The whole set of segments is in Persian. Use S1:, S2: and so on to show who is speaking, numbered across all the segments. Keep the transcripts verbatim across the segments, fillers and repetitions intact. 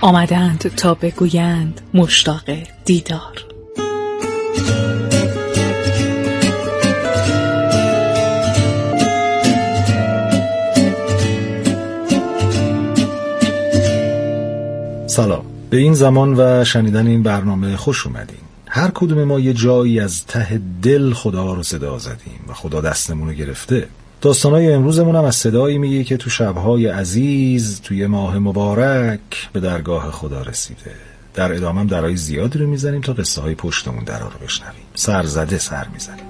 S1: آمدند تا بگویند مشتاق دیدار.
S2: سلام، به این زمان و شنیدن این برنامه خوش اومدین. هر کدوم ما یه جایی از ته دل خدا رو صدا زدیم و خدا دستمون رو گرفته. داستانای امروزمون هم از صدایی میگه که تو شبهای عزیز توی ماه مبارک به درگاه خدا رسیده. در ادامه هم درای زیادی رو میزنیم تا قصه های پشتمون درا رو بشنویم. سر زده سر میزنیم.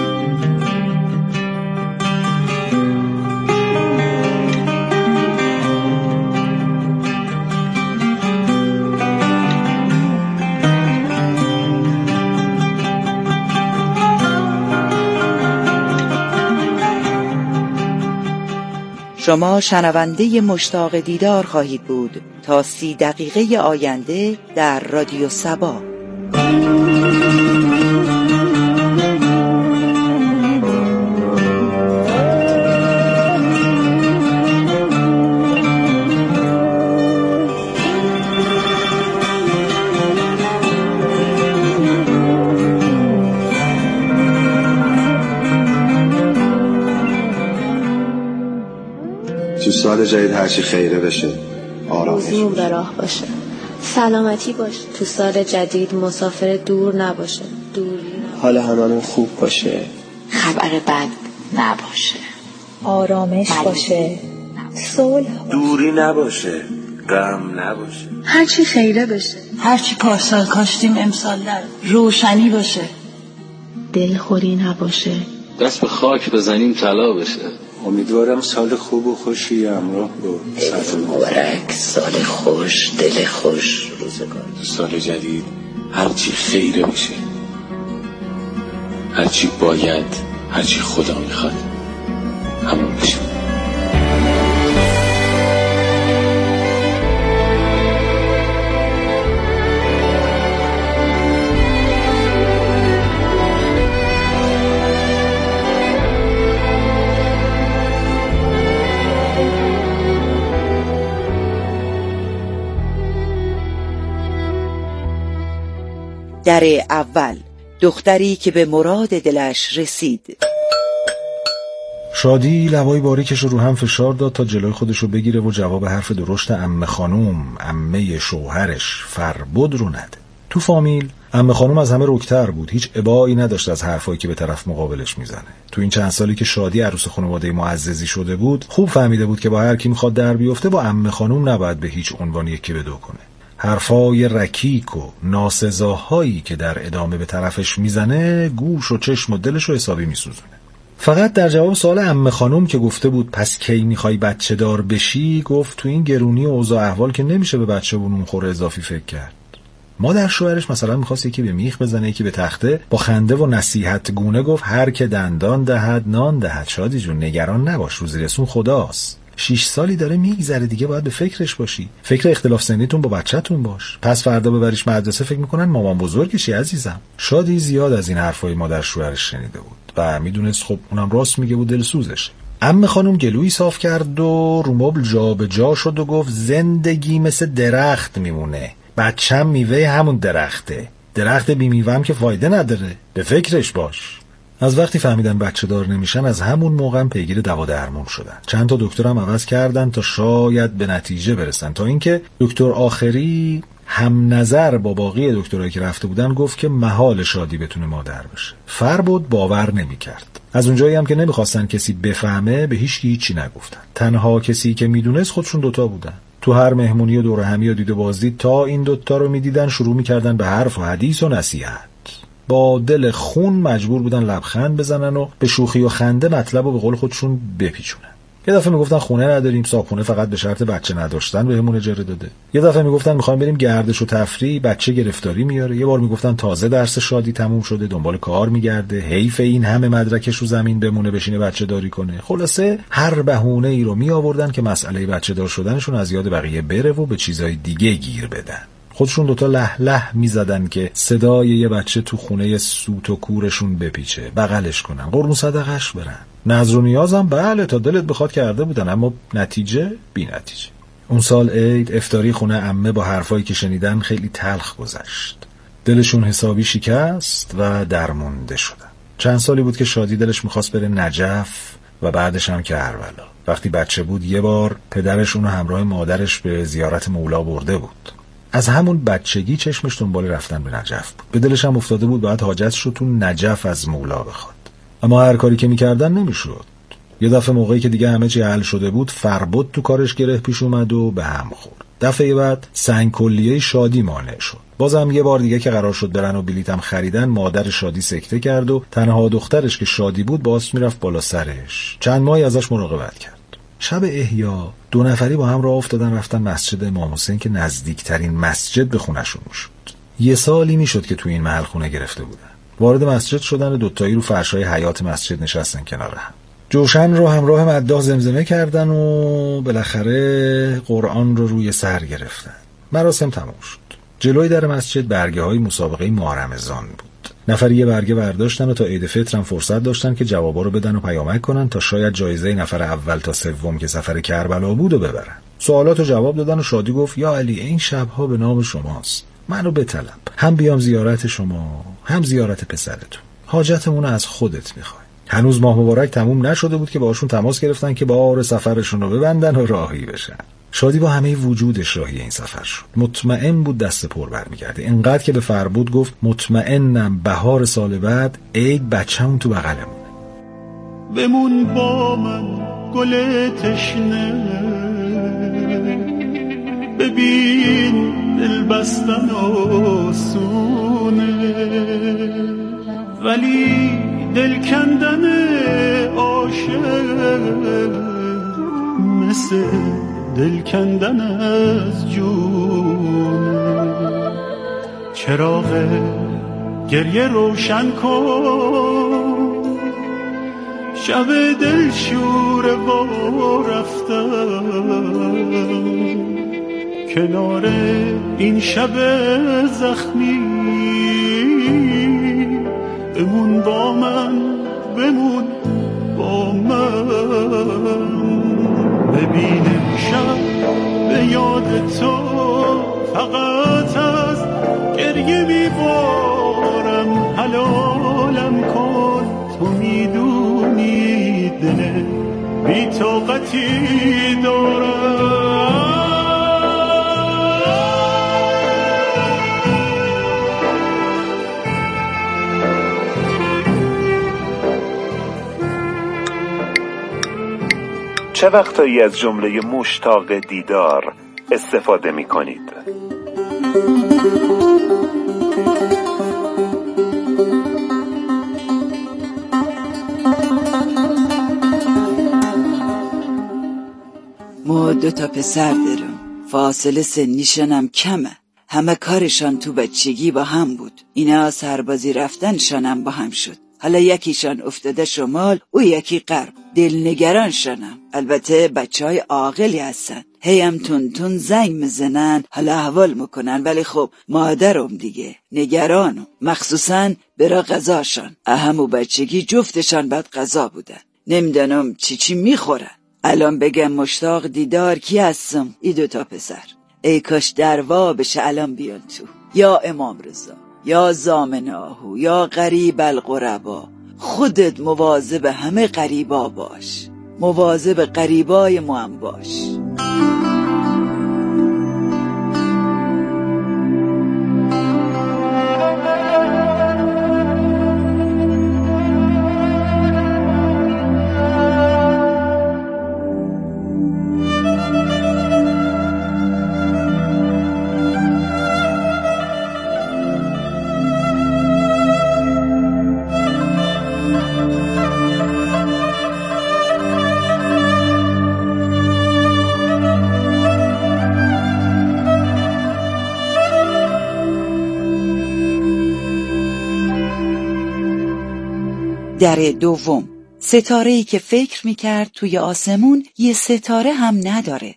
S3: شما شنونده مشتاق دیدار خواهید بود تا سی دقیقه آینده در رادیو سبا.
S4: تو سال جدید هرچی خیره بشه، آرامش
S5: موضوع به راه باشه، سلامتی باشه. تو سال جدید مسافر دور نباشه، دوری نباشه.
S6: حال هممون خوب باشه،
S7: خبر بد نباشه،
S8: آرامش باشه، صلح،
S9: دوری نباشه، غم نباشه.
S10: هرچی خیره بشه،
S11: هرچی پارسال کاشتیم امسال در روشنی باشه،
S5: دلخوری نباشه،
S12: دست به خاک بزنیم طلا بشه.
S9: امیدوارم سال خوب و خوشی همراه با سال
S7: مبارک، سال خوش، دل خوش، روزگار.
S12: سال جدید هرچی خیره بشه، هرچی باید، هرچی خدا میخواد همون بشه.
S3: در اول، دختری که به مراد دلش رسید.
S2: شادی لبای باریکش رو هم فشار داد تا جلوی خودش رو بگیره و جواب حرف درشت عمه خانوم، عمه شوهرش فربد رو نده. تو فامیل عمه خانوم از همه رکتر بود، هیچ ابایی نداشت از حرفایی که به طرف مقابلش میزنه. تو این چند سالی که شادی عروس خانواده معززی شده بود، خوب فهمیده بود که با هر کی میخواد در بیفته با عمه خانوم نباید به هیچ عنوانی یکی بدو کنه. حرفای رکیک و ناسزاهایی که در ادامه به طرفش میزنه گوش و چشم و دلش رو حسابی میسوزونه. فقط در جواب سوال عمه خانم که گفته بود پس کی میخوای بچه دار بشی، گفت تو این گرونی و اوضاع احوال که نمیشه به بچه بونون خوره اضافی فکر کرد. مادر شوهرش مثلا میخواست یکی به میخ بزنه یکی به تخته، با خنده و نصیحت گونه گفت هر که دندان دهد نان دهد. شادی جون نگران نباش، روزی رسون خداست. شیش سالی داره میگذره دیگه، باید به فکرش باشی. فکر اختلاف سنیتون با بچه‌تون باش. پس فردا ببریش مدرسه فکر میکنن مامان بزرگشی عزیزم. شادی زیاد از این حرفای مادر شوهرش شنیده بود و میدونست خب اونم راست میگه و دلسوزشه. عمه خانم گلویی صاف کرد و رو مبل جا به جا شد و گفت زندگی مثل درخت میمونه، بچه‌م میوه همون درخته، درخت بی میوه هم که فایده نداره، به فکرش باش. از وقتی فهمیدن بچه دار نمیشن از همون موقع هم پیگیر دوا درمون شدن. چند تا دکتر هم عوض کردن تا شاید به نتیجه برسن، تا اینکه دکتر آخری هم نظر با باقی دکترایی که رفته بودن گفت که محال شادی بتونه مادر بشه. فربد باور نمیکرد. از اونجایی هم که نمیخواستن کسی بفهمه به هیچ کی هیچی نگفتن. تنها کسی که میدونست خودشون دوتا بودن. تو هر مهمونی و دور همی و دید و بازدید تا این دوتا رو میدیدن شروع میکردن به حرف و حدیث و نصیحت. با دل خون مجبور بودن لبخند بزنن و به شوخی و خنده مطلب رو به قول خودشون بپیچونن. یه دفعه میگفتن خونه نداریم، صابخونه فقط به شرط بچه نداشتن بهمون اجاره داده. یه دفعه میگفتن میخوایم بریم گردش و تفریح، بچه گرفتاری میاره. یه بار میگفتن تازه درس شادی تموم شده، دنبال کار میگرده، حیف این همه مدرکش رو زمین بمونه بشینه بچه داری کنه. خلاصه هر بهونه ای رو می آوردن که مسئله بچه دار شدنشون از یاد بقیه بره و به چیزای دیگه گیر بدن. خودشون دوتا له له می زدن که صدای یه بچه تو خونه سوت و کورشون بپیچه، بغلش کنن، قربون صدقش برن. نظر و نیازم بله تا دلت بخواد کرده بودن، اما نتیجه بی نتیجه. اون سال عید افطاری خونه عمه با حرفایی که شنیدن خیلی تلخ گذشت. دلشون حسابی شکست و درمونده شدن. چند سالی بود که شادی دلش میخواست بره نجف و بعدش هم کربلا. وقتی بچه بود یه بار پدرش اونو همراه مادرش به زیارت مولا برده بود. از همون بچگی چشمش دنبال رفتن به نجف بود. به دلش هم افتاده بود باید حاجتش رو تو نجف از مولا بخواد. اما هر کاری که میکردن نمیشد. یه دفعه موقعی که دیگه همه چی حل شده بود فربد تو کارش گره پیش اومد و به هم خورد. دفعه بعد سنگ کلیه شادی مانع شد. بازم یه بار دیگه که قرار شد برن و بلیطم خریدن مادر شادی سکته کرد و تنها دخترش که شادی بود باز میرفت بالا سرش. چند ماهی ازش مراقبت کرد. شب احیا دو نفری با هم راه افتادن رفتن مسجد امام حسین که نزدیکترین مسجد به خونشون میشد. یه سالی میشد که تو این محل خونه گرفته بودن. وارد مسجد شدن و دوتایی رو فرشای حیاط مسجد نشستن کنار هم. جوشن رو همراه مداح زمزمه کردن و بالاخره قرآن رو روی سر گرفتن. مراسم تموم شد. جلوی در مسجد برگه های مسابقه ماه رمضان بود. نفری یه برگه برداشتن و تا عید فطر هم فرصت داشتن که جوابا رو بدن و پیامک کنن تا شاید جایزه نفر اول تا سوم که سفر کربلا بود و ببرن. سوالات رو جواب دادن و شادی گفت یا علی این شبها به نام شماست. منو بطلب. هم بیام زیارت شما هم زیارت پسرتون. حاجتمون از خودت میخوای. هنوز ماه مبارک تموم نشده بود که باشون تماس گرفتن که بار سفرشون رو ببندن و راهی بشن. شادی با همه وجودش راهی این سفر شد. مطمئن بود دست پر برمیگرده. اینقدر که به فربود گفت مطمئنم بهار سال بعد عید بچه‌مون تو بغلمونه.
S6: بمون با من گل تشنه، ببین دل بستن آسونه، ولی دل کندن عاشق مثل دل کندن از جونه. چراغ گریه روشن کن، شب دل شور با رفتن، کنار این شب زخمی بمون با من، بمون با من. ببین شب به یاد تو فقط از گریه میبارم، حلالم کن تو میدونی دل بی طاقتی دارم.
S10: چه وقتایی از جمله مشتاق دیدار استفاده می کنید؟
S3: ما دو تا پسر دارم، فاصله سنیشانم کمه، همه کارشان تو بچگی با هم بود. اینا سربازی رفتنشانم با هم شد. حالا یکیشان افتاده شمال و یکی غرب. دلنگران شنم. البته بچه های عاقلی هستن، هیم تون تون زنگ میزنن، حالا احوال میکنن، ولی خب مادرم دیگه نگرانم، مخصوصا برا غذاشان. اهم بچگی جفتشان بد غذا بودن، نمیدانم چی چی میخورن. الان بگم مشتاق دیدار کی هستم؟ ای دو تا پسر. ای کاش دروا بشه الان بیان تو. یا امام رضا، یا زامن آهو، یا غریب الغربا. خودت مواظب همه غریبا باش، مواظب غریبای ما هم باش. در دوم، ستاره‌ای که فکر میکرد توی آسمون یه ستاره هم نداره.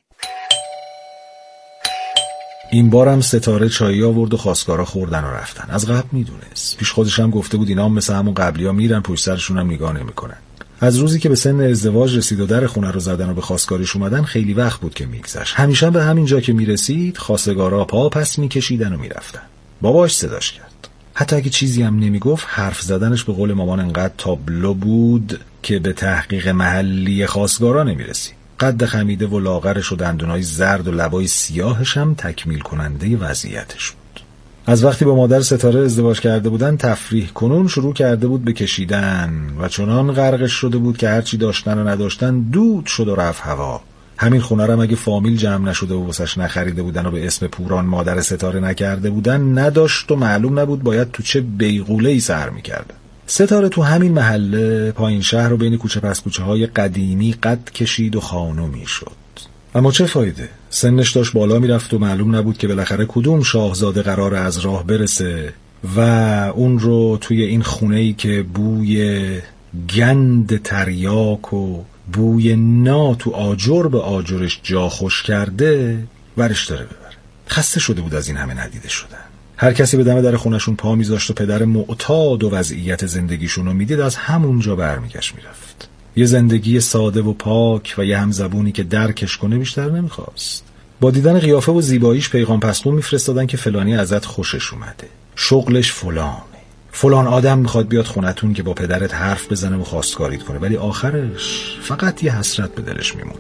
S2: این بارم ستاره چایی آورد و خواستگارا خوردن و رفتن. از قبل میدونست. پیش خودش هم گفته بود اینا هم مثل همون قبلی ها میرن پشت سرشون هم نگاه نمیکنن. از روزی که به سن ازدواج رسید و در خونه رو زدن و به خواستگاریش اومدن خیلی وقت بود که میگذشت. همیشه به همین جا که میرسید خواستگارا پا پس میکشیدن و میرفتن. باباش صداش کرد. حتی اگه چیزی هم نمیگفت، حرف زدنش به قول مامان انقدر تابلو بود که به تحقیق محلی خواستگارا نمیرسید. قد خمیده و لاغرش و دندونای زرد و لبای سیاهش هم تکمیل کننده وضعیتش بود. از وقتی با مادر ستاره ازدواج کرده بودن تفریح کنون شروع کرده بود به کشیدن و چنان غرقش شده بود که هرچی داشتن و نداشتن دود شد و رفت هوا. همین خونه رو اگه فامیل جمع نشده و واسش نخریده بودن و به اسم پوران مادر ستاره نکرده بودن، نداشت و معلوم نبود باید تو چه بیغوله‌ای سر می‌کردن. ستاره تو همین محله پایین شهر رو بین کوچه پس کوچه های قدیمی قد کشید و خانومی شد. اما چه فایده؟ سنش داشت بالا میرفت و معلوم نبود که بالاخره کدوم شاهزاده قرار از راه برسه و اون رو توی این خونه‌ای که بوی گند تریاک و بوی نا تو آجر به آجرش جا خوش کرده ورش داره ببره. خسته شده بود از این همه ندیده شدن. هر کسی به دم در خونشون پا میذاشت و پدر معتاد و وضعیت زندگیشون رو میدید، از همونجا برمیگشت میرفت. یه زندگی ساده و پاک و یه همزبونی که درکش کنه بیشتر نمیخواست. با دیدن قیافه و زیباییش پیغام پسخون میفرستادن که فلانی ازت خوشش اومده، شغلش فلانه، فلان آدم میخواد بیاد خونتون که با پدرت حرف بزنه و خواستگاریت کنه، ولی آخرش فقط یه حسرت به دلش میموند.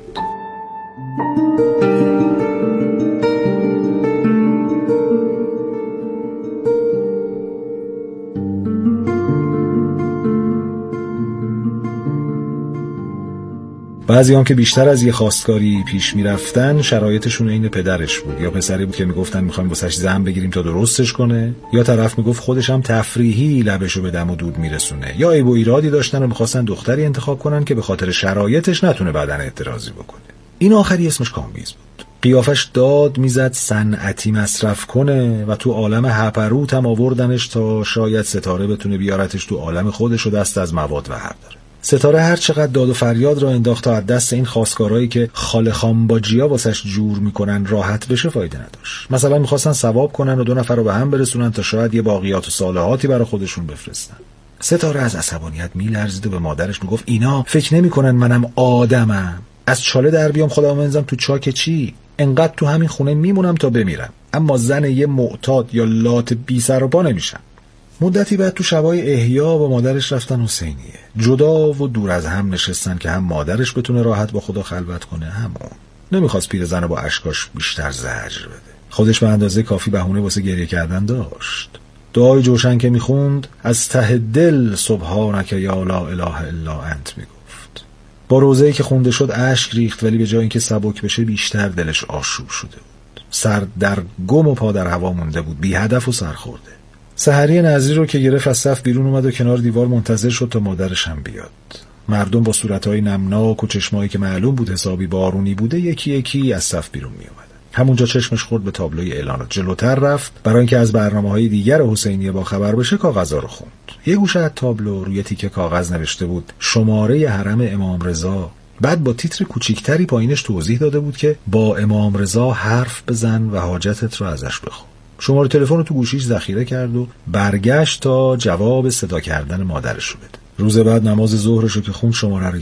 S2: بعضی هم که بیشتر از یه خواستگاری پیش میرفتن شرایطشون عین پدرش بود. یا پسری بود که میگفتن میخوایم واسش زن بگیریم تا درستش کنه، یا طرف میگفت خودش هم تفریحی لبشو به دم و دود میرسونه، یا عیب و ایرادی داشتن و میخواستن دختری انتخاب کنن که به خاطر شرایطش نتونه بعدن اعتراضی بکنه. این آخری اسمش کامبیز بود. قیافش داد میزد صنعتی مصرف کنه و تو عالم هپروت هم آوردنش تا شاید ستاره بتونه بیارتش تو عالم خودش و دست از مواد و هر داره. ستاره هر چقدر داد و فریاد را انداخت تا از دست این خواستگارایی که خاله خانباجیا واسش جور میکنن راحت بشه فایده نداشت. مثلا میخواستن ثواب کنن و دو نفر رو به هم برسونن تا شاید یه باقیات و صالحاتی برای خودشون بفرستن. ستاره از عصبانیت میلرزید و به مادرش میگفت اینا فکر نمیکنن منم آدمم، از چاله در بیام خودم منزم تو چاک چی؟ انقدر تو همین خونه میمونم تا بمیرم، اما زن یه معتاد یا لات بی سر و پا نمیشم. مدتی بعد تو شبای احیا با مادرش رفتن حسینیه. جدا و دور از هم نشستن که هم مادرش بتونه راحت با خدا خلوت کنه، همون نمیخواست پیرزن رو با اشکاش بیشتر زجر بده. خودش به اندازه کافی بهونه واسه گریه کردن داشت. دعای جوشن که میخوند از ته دل سبحانک یا لا اله الا انت میگفت. با روزه‌ای که خونده شد اشک ریخت، ولی به جای اینکه سبک بشه بیشتر دلش آشوب شده بود. سر در گم و پا در هوا مونده بود، بی هدف و سرخورده. سحری نظری رو که گرفت از صف بیرون اومد و کنار دیوار منتظر شد تا مادرش هم بیاد. مردم با صورتهای نمناک و چشمایی که معلوم بود حسابی بارونی بوده یکی یکی از صف بیرون می اومدن. همونجا چشمش خورد به تابلوی اعلانات. جلوتر رفت برای اینکه از برنامه‌های دیگر حسینیه با خبر بشه. کاغذا رو خوند. یه گوشه از تابلو روی تیکه کاغذ نوشته بود شماره حرم امام رضا. بعد با تیتر کوچیکتری پایینش توضیح داده بود که با امام رضا حرف بزن و حاجتت رو ازش بخوا. شماره تلفن رو تو گوشیش ذخیره کرد و برگشت تا جواب صدا کردن مادرش رو بده. روز بعد نماز ظهرش رو که خوند شماره رو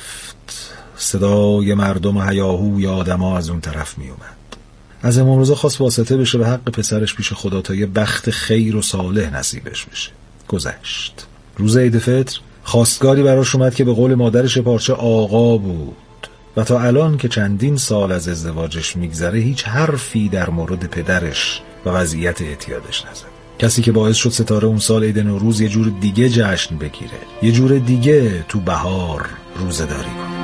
S2: گرفت. صدای مردم و هیاهوی آدما از اون طرف می اومد. از امام رضا خواست واسطه بشه به حق پسرش پیش خدا تا یه بخت خیر و صالح نصیبش بشه. گذشت. روز عید فطر خواستگاری براش اومد که به قول مادرش پارچه آقا بود و تا الان که چندین سال از ازدواجش میگذره هیچ حرفی در مورد پدرش و وضعیت اعتیادش نزد. کسی که باعث شد ستاره اون سال عید نوروز یه جور دیگه جشن بگیره، یه جور دیگه تو بهار روزه‌داری کنه.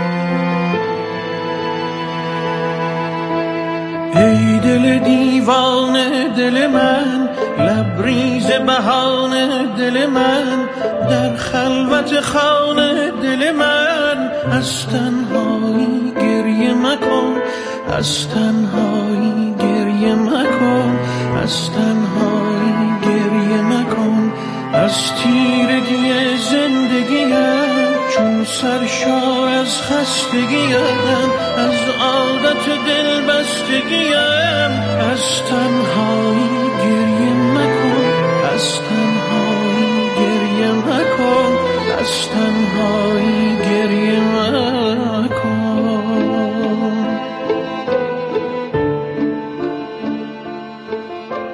S6: ای دل دیوانه دل من، لبریز بهانه دل من، در خلوت خانه دل من، از تنهایی گریه مکن، از تنهایی گریه مکن، از تنهایی گریه مکن، از تیرگی زندگیم چون سرشار از خستگیم، از عادت دل بستگیم، از تنهایی گریه مکن، از تنهایی گریه مکن، از تنهایی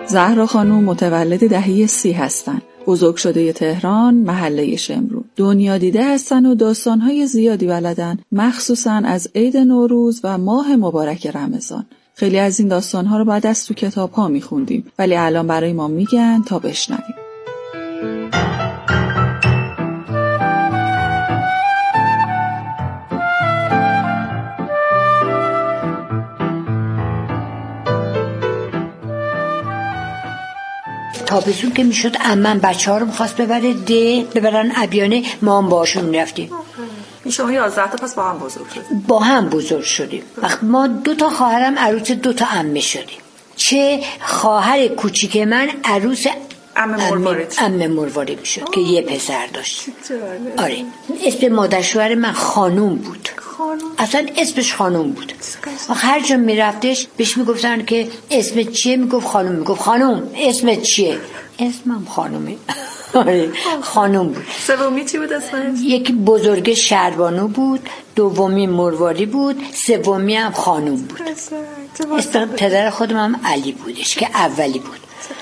S13: زهرا خانم متولد دهه سی هستن. بزرگ شده تهران، محله شمرون. دنیا دیده هستن و داستانهای زیادی بلدن، مخصوصا از عید نوروز و ماه مبارک رمضان. خیلی از این داستانها رو بعد از تو کتاب‌ها می‌خوندیم، ولی الان برای ما میگن تا بشنویم.
S14: تابستون که میشد عمم بچه ها رو میخواست ببره ده ببرن ابیانه، ما هم باشون میرفتیم.
S13: شما یازده تا پس با هم بزرگ شدیم؟
S14: با هم بزرگ شدیم. وقت ما دو تا خواهرم عروس دو تا عمه شدیم. چه خواهر کوچیک من عروس
S13: عمه مروارید
S14: عمه مروارید میشد که یه پسر داشت. آره اسم مادر شوهر من خانوم بود.
S13: خانوم؟
S14: اصلا اسمش خانوم بود. و هر جا میرفتش بهش میگفتن که اسمت چیه؟ میگفت خانوم. میگفت خانوم اسمت چیه؟ اسمم خانومه. آره خانوم بود.
S13: سومی چی بود اسمش؟
S14: یکی بزرگ شهربانو بود، دومی مرواری بود، سومی هم خانوم بود. اسم پدر خودم هم علی بودش که اولی بود.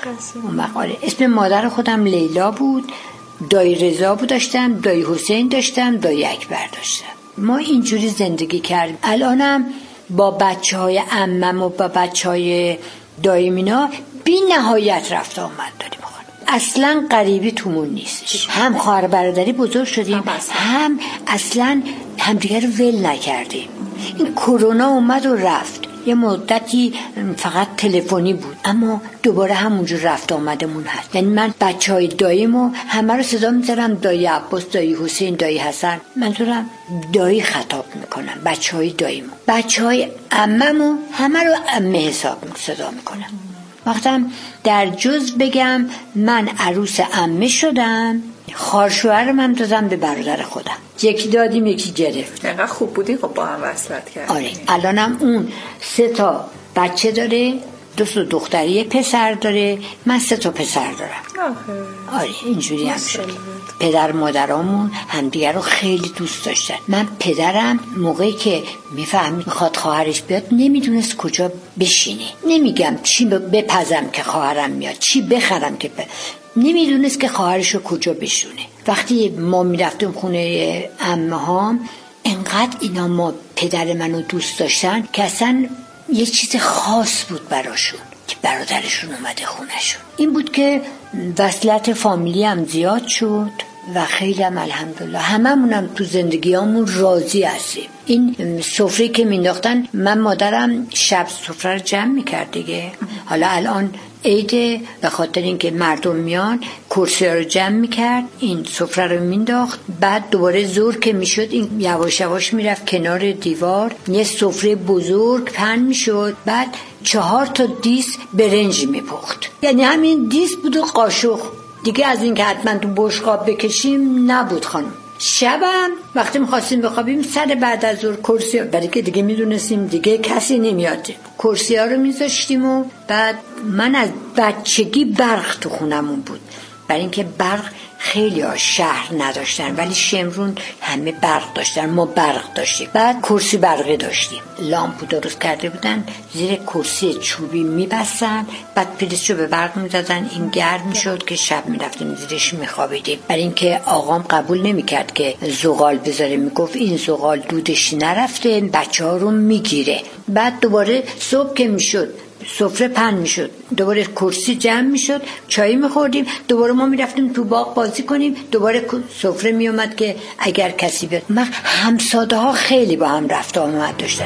S14: آره اسم مادر خودم لیلا بود، دایی رضا بود داشتم، دایی حسین داشتم، دایی اکبر داشتم. ما اینجوری زندگی کردیم. الانم با بچه های عمم و با بچه های داییم اینا بی نهایت رفت آمد داریم. اصلا غریبی تومون نیستش. هم خواهر برادری بزرگ شدیم، هم اصلا همدیگر رو ول نکردیم. این کرونا اومد و رفت، یه مدتی فقط تلفنی بود، اما دوباره همونجور رفت آمدمون هست. یعنی من بچه های داییمو همه رو صدا میذارم دایی عباس، دایی حسین، دایی حسن. منظورم دایی خطاب میکنم بچه های داییمو. بچه های عممو همه رو عمه حساب صدا میکنم. وقتم در جز بگم من عروس عمه شدم، خواهرشوهر من دادم به برادر خودم، یکی دادیم یکی گرفت.
S13: اینقدر خوب بودی خب با هم وصلت کردیم.
S14: آره الانم اون سه تا بچه داره، دو تا دختری پسر داره، من سه تا پسر دارم. آخه. آره اینجوری هم شد. پدر مادرامون همدیگر رو خیلی دوست داشتن. من پدرم موقعی که میفهمید میخواد خواهرش بیاد نمیدونست کجا بشینه. نمیگم چی بپزم که خواهرم میاد، چی بخرم که ب... نمیدونست که خواهرش رو کجا بشونه. وقتی ما میرفتیم خونه عمه هام انقدر اینا ما پدر منو دوست داشتن که اصلا یه چیز خاص بود براشون که برادرشون اومده خونهشون. این بود که وصلت فامیلی هم زیاد شد و خیلی هم الحمدلله هممونم تو زندگیامون راضی هستیم. این سفره که مینداختن من مادرم شب سفره رو جمع میکرد دیگه. حالا الان عیده به خاطر اینکه مردم میان کرسی رو جمع میکرد، این سفره رو مینداخت، بعد دوباره زور که میشد این یواش یواش میرفت کنار دیوار، یه سفره بزرگ پهن میشد، بعد چهار تا دیس برنج میپخت. یعنی همین دیس بود و قاشق دیگه، از این که حتما تو بشقاب بکشیم نبود خانم. شبم وقتی میخواستیم بخوابیم سر بعد از ظهر کرسی ها، برای که دیگه میدونستیم دیگه کسی نمیاد، کرسی ها رو میذاشتیم و بعد من از بچگی برق تو خونمون بود، برای اینکه برق خیلی ها شهر نداشتن ولی شمرون همه برق داشتن، ما برق داشتیم. بعد کرسی برقی داشتیم، لامپو درست کرده بودن زیر کرسی چوبی میبستن، بعد پریزشو به برق میدادن، این گرم میشد که شب میرفتیم زیرش میخوابیدیم. برای اینکه آقام قبول نمیکرد که زغال بذاره، میگفت این زغال دودش نرفته بچه ها رو میگیره. بعد دوباره صبح که میشد سفره پهن میشد، دوباره کرسی جمع میشد، چای میخوردیم، دوباره ما میرفتیم تو باغ بازی کنیم، دوباره سفره میومد که اگر کسی بیاد. ما همساده ها خیلی با هم رفت آمد داشتن.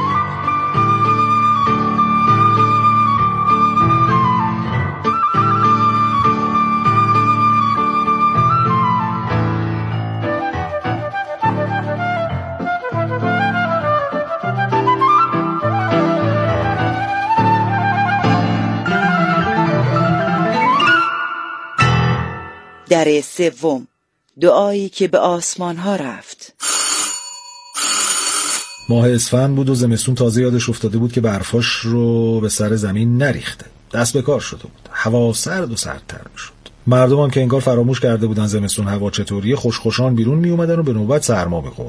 S3: در سوم، دعایی که به آسمان ها رفت.
S2: ماه اسفند بود و زمستون تازه یادش افتاده بود که برفاش رو به سر زمین نریخته. دست به کار شده بود. هوا سرد و سردتر میشد. مردم هم که انگار فراموش کرده بودن زمستون هوا چطوریه، خوشخوشان بیرون می اومدن و به نوبت سرما می‌خوردن.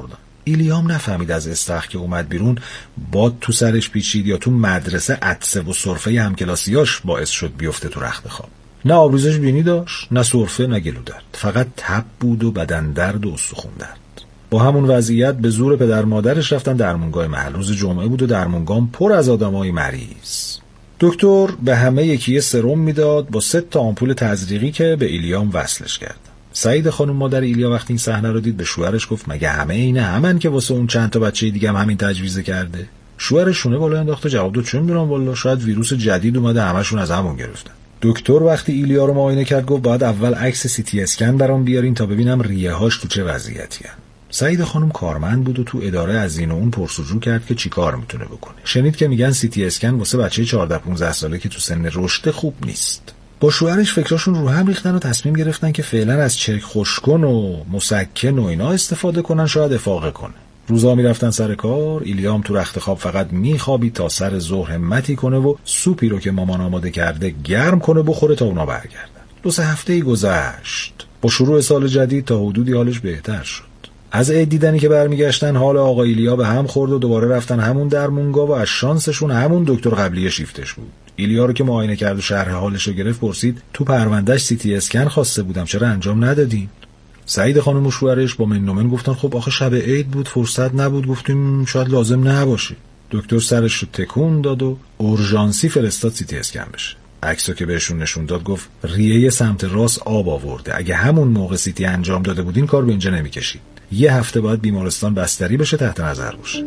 S2: ایلیام نفهمید از استخ که اومد بیرون باد تو سرش پیچید یا تو مدرسه عطسه و سرفه همکلاسیاش باعث شد بیفته تو رخت خواب. نه آبریزش بینی داشت، نه سرفه، نه گلو درد، فقط تب بود و بدن درد و استخون درد. با همون وضعیت به زور پدر مادرش رفتن درمونگاه محل. روز جمعه بود و درمونگاه پر از آدمای مریض. دکتر به همه یکی سرم میداد با سه تا آمپول تزریقی که به ایلیام وصلش کرد. سعید خانم مادر ایلیا وقتی این صحنه رو دید به شوهرش گفت مگه همه اینه همن که واسه اون چند تا بچه دیگه هم همین تجویز کرده؟ شوهرش شونه بالا انداخت و جواب داد چه میدونم والله، شاید ویروس جدید اومده همشون از همون گرفتن. دکتر وقتی ایلیا رو معاینه کرد گفت باید اول عکس سی تی اسکن برام بیارین تا ببینم ریه هاش تو چه وضعیتیه. سعید خانم کارمند بود و تو اداره از این و اون پرسجو کرد که چیکار میتونه بکنه. شنید که میگن سی تی اسکن واسه بچه چهارده پانزده ساله که تو سن رشد خوب نیست. با شوهرش فکراشون رو هم ریختن و تصمیم گرفتن که فعلا از چرک خشکن و مسکن و اینا استفاده کنن، شاید افاقه کنه. روزا میرفتن سر کار، ایلیام تو رخت خواب فقط میخوابید تا سر ظهر همتی کنه و سوپی رو که مامان آماده کرده گرم کنه بخوره تا اونا برگردن. دو سه هفته‌ای گذشت. با شروع سال جدید تا حدودی حالش بهتر شد. از عید دیدنی که برمیگشتن حال آقا ایلیا به هم خورد و دوباره رفتن همون درمونگاه و از شانسشون همون دکتر قبلی شیفتش بود. ایلیا رو که معاینه کرد و شرح حالش رو گرفت پرسید تو پروندهش سی تی اسکن خواسته بودم چرا انجام ندادین؟ سعید خانم و شوهرش با من و من گفتن خب آخه شب عید بود فرصت نبود، گفتیم شاید لازم نباشه. دکتر سرش رو تکون داد و اورژانسی فرستاد سی تی اسکن بشه. عکسو که بهشون نشون داد گفت ریه سمت راست آب آورده، اگه همون موقع سی تی انجام داده بودین کار به اینجا نمیکشید. یه هفته بعد بیمارستان بستری بشه تحت نظر باشه.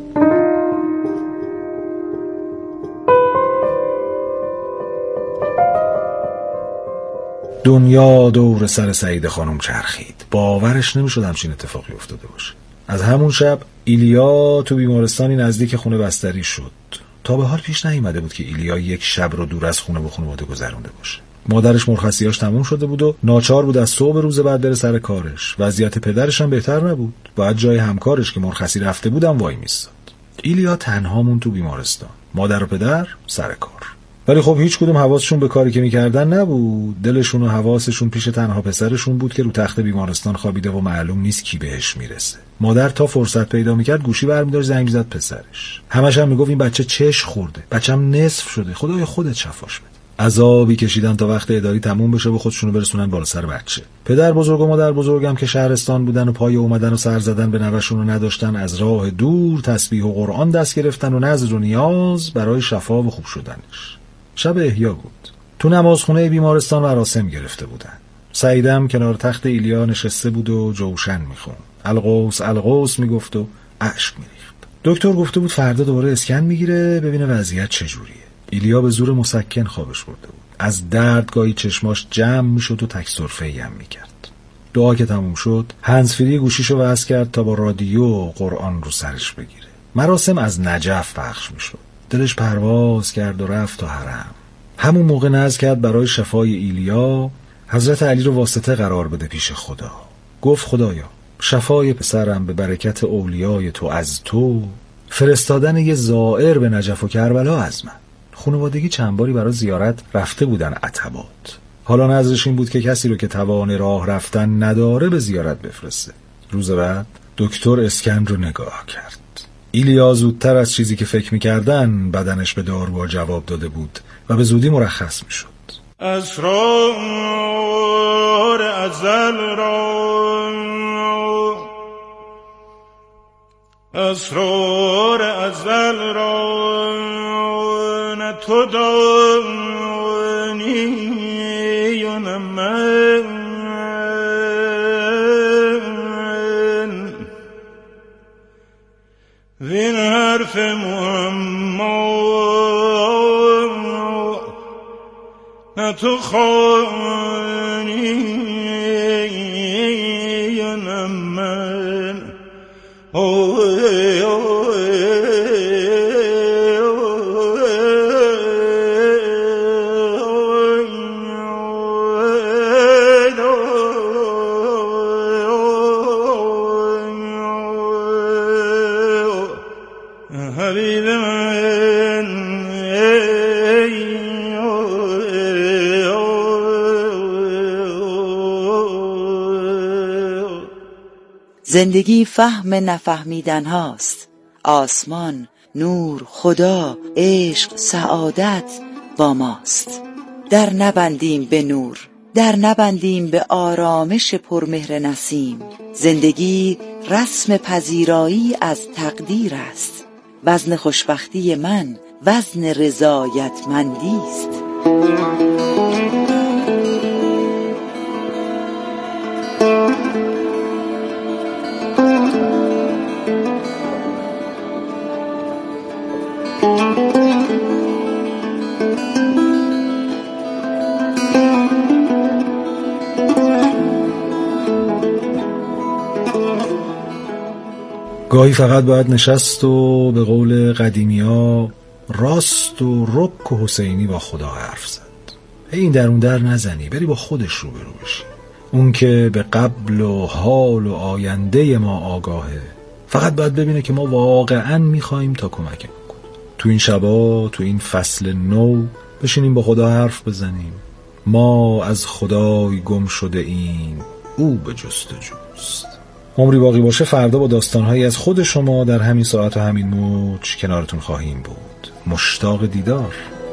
S2: دنیا دور سر سعید خانم چرخید. باورش نمیشد همچین اتفاقی افتاده باشه. از همون شب ایلیا تو بیمارستانی نزدیک خونه بستری شد. تا به حال پیش نیامده بود که ایلیا یک شب رو دور از خونه و خانواده گذرونده باشه. مادرش مرخصیاش تموم شده بود و ناچار بود از صبح روز بعد بره سر کارش. وضعیت پدرش هم بهتر نبود. باید جای همکارش که مرخصی رفته بودم وای میستاد. ایلیا تنها مون تو بیمارستان. مادر و پدر سر کار. ولی خب هیچ کدوم حواسشون به کاری که میکردن نبود. دلشون و حواسشون پیش تنها پسرشون بود که رو تخت بیمارستان خوابیده و معلوم نیست کی بهش میرسه. مادر تا فرصت پیدا میکرد گوشی برمی‌داشت زنگ میزد پسرش. همش هم میگفت این بچه چش خورده، بچه‌م نصف شده، خدای خودت شفاش بده. عذابی کشیدن تا وقت اداری تموم بشه و خودشونو برسونن بالا سر بچه. پدر بزرگ و مادر بزرگم که شهرستان بودن و پای اومدن و سر زدن به نوه‌شون رو نداشتن، از راه دور تسبیح و قرآن دست گرفتن و نذر و نیاز برای شفا و خوب شدنش. شب احیا بود. تو نمازخونه بیمارستان مراسم گرفته بودن. سعیدم کنار تخت ایلیا نشسته بود و جوشن میخوند. القوس القوس میگفت و اشک میریخت. دکتر گفته بود فردا دوباره اسکن میگیره ببینه وضعیت چجوریه. ایلیا به زور مسکن خوابش برده بود. از درد گاهی چشماش جمع میشد و تک سرفه‌ای هم میکرد. دعا که تموم شد هندزفری گوشیشو وصل کرد تا با رادیو و قرآن رو سرش بگیره. مراسم از نجف پخش میشد. دلش پرواز کرد و رفت تا حرم. همون موقع نذر کرد برای شفای ایلیا حضرت علی رو واسطه قرار بده پیش خدا. گفت خدایا شفای پسرم به برکت اولیای تو از تو، فرستادن یه زائر به نجف و کربلا از من. خانوادگی چند باری برای زیارت رفته بودن عتبات. حالا نظرش این بود که کسی رو که توان راه رفتن نداره به زیارت بفرسته. روز بعد دکتر اسکن رو نگاه کرد. ایلیا زودتر از چیزی که فکر می‌کردن بدنش به داروها جواب داده بود و به زودی مرخص می‌شد.
S6: اسرار ازل را اسرار ازل را نه تو دانی و نه من، وین حرف معما نه تو خوانی و نه من.
S3: زندگی فهم نفهمیدن هاست. آسمان، نور، خدا، عشق، سعادت با ماست. در نبندیم به نور، در نبندیم به آرامش پرمهر نسیم. زندگی رسم پذیرایی از تقدیر است. وزن خوشبختی من وزن رضایتمندی است.
S2: گاهی فقط باید نشست و به قول قدیمیا راست و رک و حسینی با خدا حرف زد. این در اون در نزنی، بری با خودش رو برو بشی. اون که به قبل و حال و آینده ما آگاهه، فقط باید ببینه که ما واقعا میخواییم تا کمکمون کنه. تو این شبا، تو این فصل نو بشینیم با خدا حرف بزنیم. ما از خدای گم شده ایم، او به جستجوست. عمری باقی باشه فردا با داستانهایی از خود شما در همین ساعت و همین موج کنارتون خواهیم بود. مشتاق دیدار.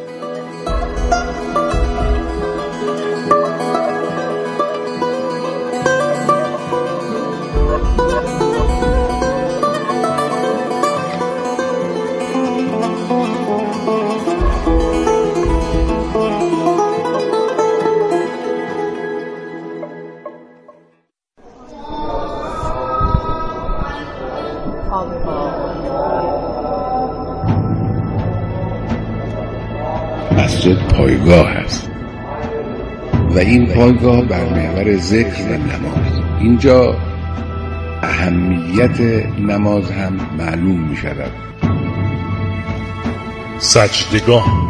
S15: مسجد پایگاه است و این پایگاه بر محور ذکر و نماز. اینجا اهمیت نماز هم معلوم می شود.
S16: سجدگاه.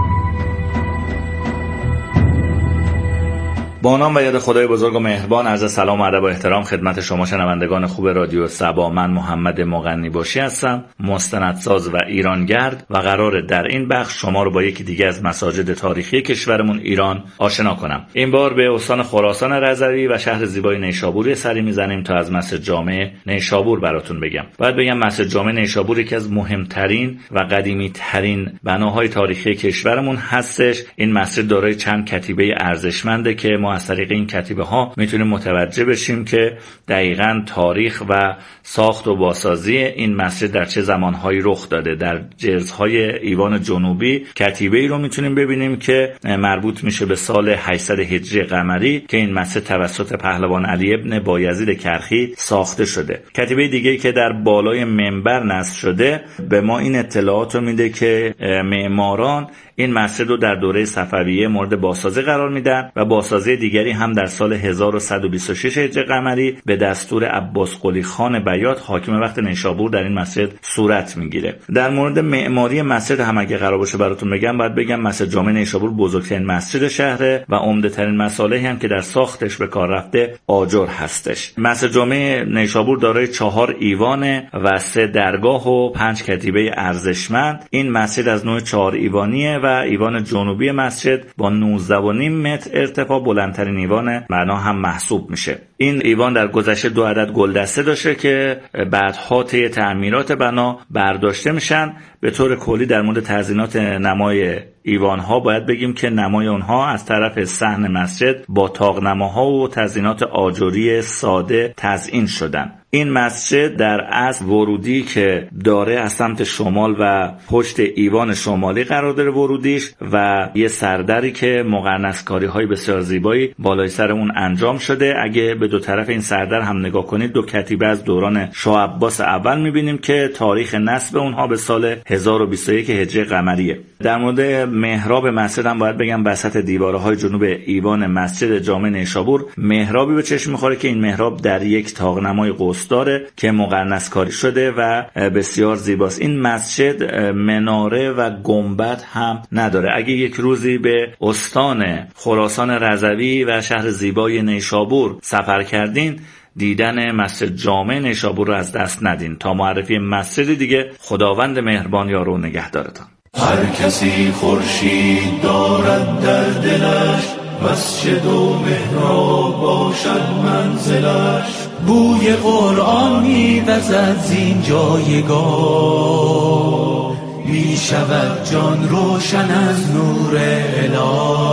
S16: با نام و یاد خدای بزرگ و مهربان، عرض سلام و ادب و احترام خدمت شما شنوندگان خوب رادیو سبا. من محمد مغنی باشی هستم، مستندساز و ایرانگرد، و قراره در این بخش شما رو با یکی دیگه از مساجد تاریخی کشورمون ایران آشنا کنم. این بار به استان خراسان رضوی و شهر زیبای نیشابور سری میزنیم تا از مسجد جامع نیشابور براتون بگم. باید بگم مسجد جامع نیشابور یکی از مهمترین و قدیمی ترین بناهای تاریخی کشورمون هستش. این مسجد دارای چند کتیبه ارزشمنده که ما از طریق این کتیبه ها میتونیم متوجه بشیم که دقیقاً تاریخ و ساخت و بازسازی این مسجد در چه زمانهایی رخ داده. در جرزهای ایوان جنوبی کتیبه ای رو میتونیم ببینیم که مربوط میشه به سال هشتصد هجری قمری که این مسجد توسط پهلوان علی ابن بایزید کرخی ساخته شده. کتیبه دیگه که در بالای منبر نصب شده به ما این اطلاعات رو میده که معماران این مسجد رو در دوره صفویه مورد بازسازی قرار میدن و بازسازی دیگری هم در سال هزار و صد و بیست و شش هجری قمری به دستور عباس قلی خان بیات حاکم وقت نیشابور در این مسجد صورت میگیره. در مورد معماری مسجد هم اگه قرار باشه براتون بگم، باید بگم مسجد جامع نیشابور بزرگترین مسجد شهره و عمده ترین مصالحی هم که در ساختش به کار رفته آجر هستش. مسجد جامع نیشابور دارای چهار ایوانه و سه درگاه و پنج کتیبه ارزشمند. این مسجد از نوع چهار ایوانیه و ایوان جنوبی مسجد با نوزده و نیم متر ارتفاع بلندترین ایوان بنا هم محسوب میشه. این ایوان در گذشته دو عدد گلدسته داشته که بعدها طی تعمیرات بنا برداشته میشن. به طور کلی در مورد تزیینات نمای ایوان ها باید بگیم که نمای اونها از طرف صحن مسجد با طاق‌نماها و تزیینات آجری ساده تزیین شدن. این مسجد در اصل ورودی که داره از سمت شمال و پشت ایوان شمالی قرار داره ورودیش و یه سردری که مقرنس‌کاری های بسیار زیبایی بالای سر اون انجام شده. اگه به دو طرف این سردر هم نگاه کنید، دو کتیبه از دوران شاه عباس اول میبینیم که تاریخ نصب اونها به سال هزار و بیست و یک هجری قمریه. در مورد محراب مسجد هم باید بگم وسط دیوارهای جنوب ایوان مسجد جامع نیشابور محرابی به چشم میخوره که این محراب در یک طاق‌نمای قوس داره که مقرنس کاری شده و بسیار زیباست. این مسجد مناره و گنبد هم نداره. اگه یک روزی به استان خراسان رضوی و شهر زیبای نیشابور سفر کردین، دیدن مسجد جامع نیشابور رو از دست ندین. تا معرفی مسجد دیگه، خداوند مهربان یار و نگهدارتان.
S6: هر کسی خورشید دارد در دلش مسجد و محراب باشد منزلش، بوی قرآن می‌وزد زین جایگاه، می شود جان روشن از نور الهی.